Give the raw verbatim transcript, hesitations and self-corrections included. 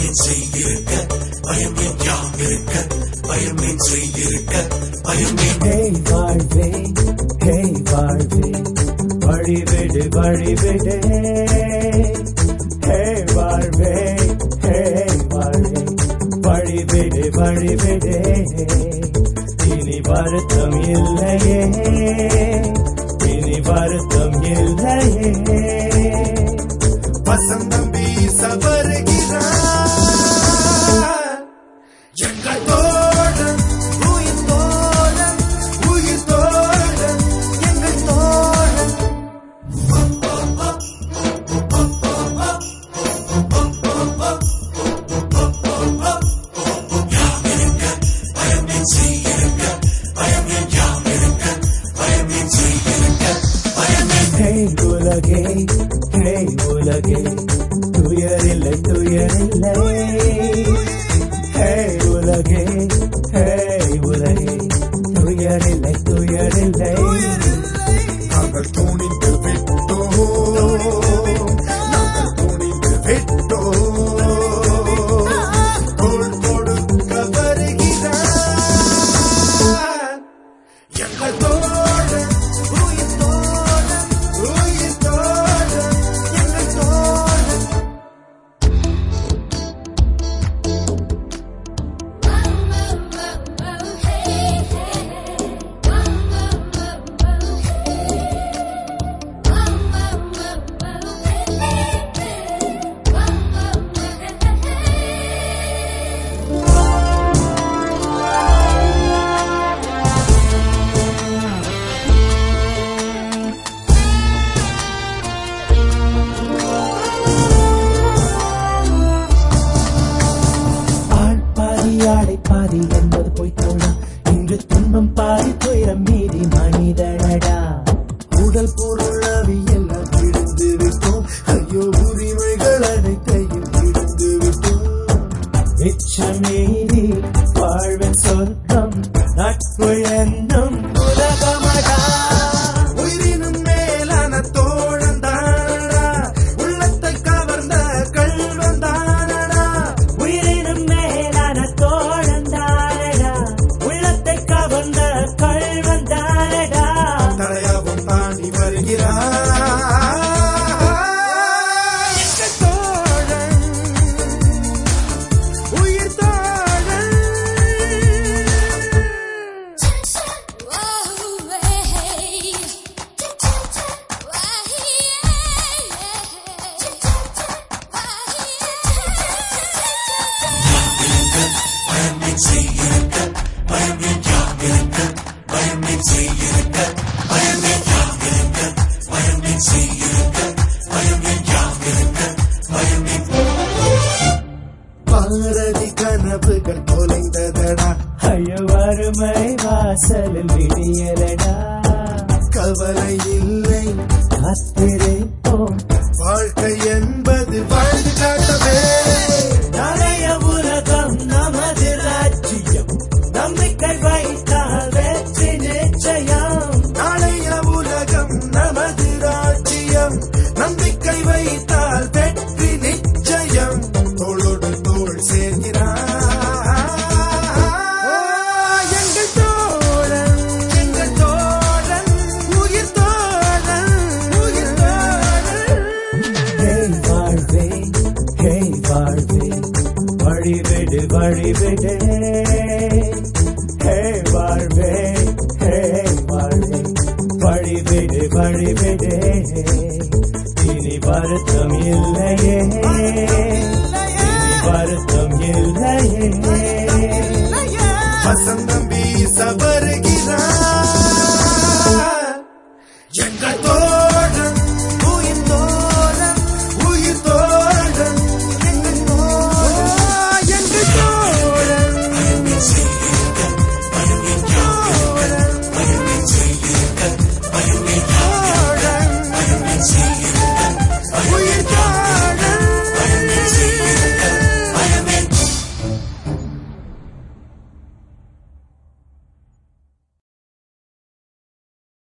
செய்திருக்க பயமே யாம் இருக்க பயமே செய்திருக்க பயமே வாழ்வே ஹே வாழ்வே வழிவிடு வழிவிடு ஹே வாழ்வே ஹே வாழ்வே வழிவிடு வழிவிடு இனி வருத்தம் இல்லையே இனி வருத்தம் இல்லையே வசந்தம் வீச வருகிறார் எங்கள் தோழன் உயிர் தோழன் உயிர் தோழன் எங்கள் தோழன் யாம் இருக்க பயமே செய்திருக்க பயமே யாம் இருக்க பயமே செய்திருக்க பயமே ஹே உலகே ஹே உலகே துயரில்லை துயரில்லை ஹே உலகே ஹே உலகே துயரில்லை துயரில்லை நாங்கள் துணிந்து விட்டோம் நாங்கள் துணிந்து விட்டோம் தோள் கொடுக்க வருகிறார் எங்கள் தோழன் உயிர் தோழன் உயிர் தோழன் எங்கள் தோழன் ஆள் பாதி ஆடை பாதி என்பது போய்த்தோடா இன்று துன்பம் பாதி துயரம் மீதி மனிதனடா உடல் பொருள் அவி எல்லாம் விழுந்து விட்டோம் ஐயோ உரிமைகள் அனைத்தையும் விழுந்து விட்டோம் மிச்சம் மீதி வாழ்வின் சொர்க்கம் நட்பு என்னும் உலகமடா உயிரினும் மேலான தோழன் தானடா உள்ளத்தை கவர்ந்த கள்வன் தானடா உயிரினும் மேலான தோழன் தானடா உள்ளத்தை கவர்ந்த கள்வன் தானடா தடையாவும் தாண்டி வருகிறார் எங்கள் தோழன் உயிர் தோழன் பயமே செய்திருக்க பயமே யாம் இருக்க பயமே செய்திருக்க பயமே யாம் இருக்க பயமே செய்திருக்க பயமே யாம் இருக்க பயமே பாரதி கனவுகள் தொலைந்ததடா ஐயோ வறுமை வாசலில் விடியலடா கவலை இல்லை காத்திருப்போம் வாழ்க்கை என்பது வாழ்ந்து காட்டவே நாளைய உலகம் நமது ராஜ்யம் நம்பிக்கை வைத்தால் வெற்றி நிச்சயம் நாளைய உலகம் நமது ராஜ்யம் நம்பிக்கை வைத்தால் வெற்றி நிச்சயம் தோளோடு தோள் சேர்கிறார் எங்கள் தோழன் எங்கள் தோழன் உயிர் தோழன் உயிர் தோழன் ஹே வாழ்வே ஹே வாழ்வே வழிவிடு வழிவிடு ஹே வாழ்வே ஹே வாழ்வே வழிவிடு வழிவிடு இனி வருத்தம் இல்லையே இனி வருத்தம் இல்லையே வசந்த